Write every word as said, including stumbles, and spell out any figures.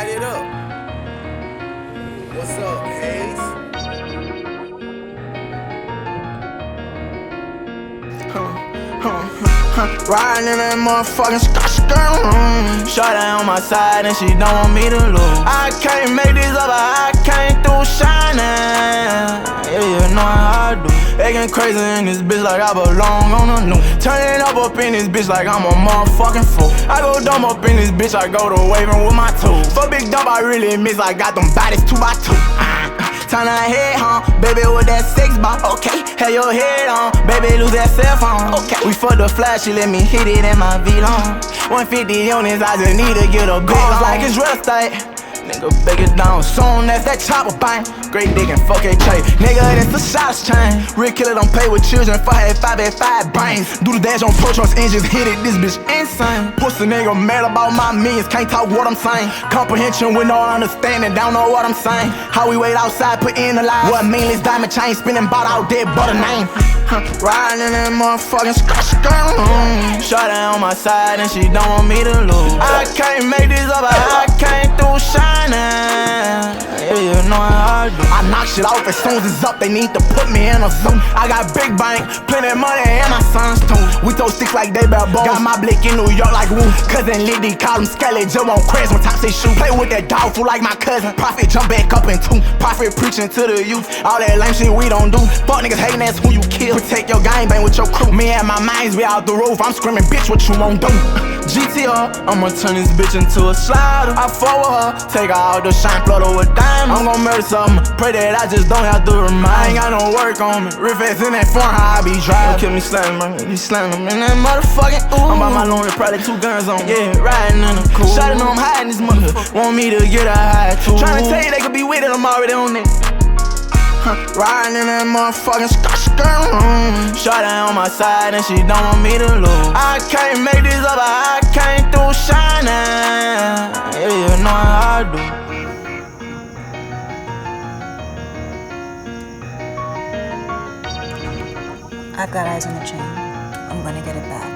light it up. What's up, Hayes? Huh, huh, huh. Riding in that motherfucking skirt. Shorty on my side and she don't want me to lose. I can't make this up, I can't do shining. Yeah, you know how I do. Acting crazy in this bitch like I belong on the news. Turning up up in this bitch like I'm a motherfucking fool. I go dumb up in this bitch, I go to waving with my tools. For big dump, I really miss, I got them bodies two by two. Turn her head, huh? Baby with that six ball, okay. Have your head on, baby lose that cell phone, okay. We fucked the flash, she let me hit it in my V-Long. one fifty on this, I just need to get a big long. Like it's real estate. Nigga, break it down soon as that chopper bang. Great dick and fuck a tray. Nigga, that's the shots chain. Real killer don't play with children. Five had five at five brains. Do the dash on pro trucks, engines hit it. This bitch insane. Pussy nigga mad about my millions. Can't talk what I'm saying. Comprehension with no understanding. Don't know what I'm saying. How we wait outside, put in the line. What meaningless diamond chain spinning, bought out dead butter name. Riding in that motherfucking skirt, skirt. Shorty on my side and she don't want me to lose. I can't make this up, I can't do shining. Yeah, you know how I do. I knock shit off as soon as it's up, they need to put me in a zoom. I got big bank, plenty of money, and my sons too. We throw sticks like they bad bones. Got my blick in New York like woo. Cousin Liddy call him Skelly, Joe on crest when top say shoot. Play with that dog fool like my cousin. Profit jump back up in two. Profit preaching to the youth. All that lame shit we don't do. Fuck niggas hating, that's who you kill. Protect your gang bang with your crew. Me and my minds be out the roof. I'm screaming, bitch, what you won't do? G T R, I'ma turn this bitch into a slider. I fuck with her, take her out the shine, flood her with diamonds. I'm gon' murder something, pray that I just don't have to remind. I ain't got no work on me, real fast in that foreign, how I be driving. Don't kill me slamming, bro, be slamming in that motherfucking ooh. I'm by my lawn with probably two guns on me, yeah, riding in a cool. Shot it, know I'm hiding this motherfucker, want me to get a high too. Tryna tell you they could be with it, I'm already on it. Huh, riding in that motherfucking skirt, skirt. Shorty on my side and she don't want me to lose. I can't make this up, I can't do shining. Yeah, you know how I do. I've got eyes on the chain. I'm gonna get it back.